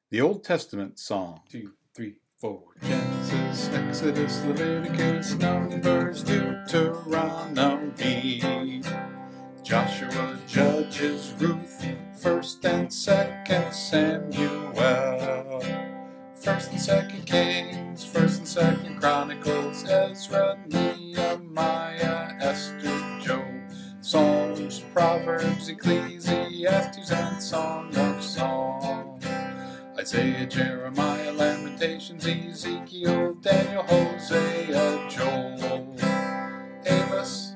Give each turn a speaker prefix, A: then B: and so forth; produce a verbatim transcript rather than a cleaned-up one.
A: The Old Testament Song. Two, three, four. Genesis, Exodus, Leviticus, Numbers, Deuteronomy, Joshua, Judges, Ruth, First and Second Samuel, First and Second Kings, First and Second Chronicles, Ezra, Nehemiah, Esther, Job, Psalms, Proverbs, Ecclesiastes, and Song of Songs, Isaiah, Jeremiah, Lamentations, Ezekiel, Daniel, Hosea, Joel, Amos,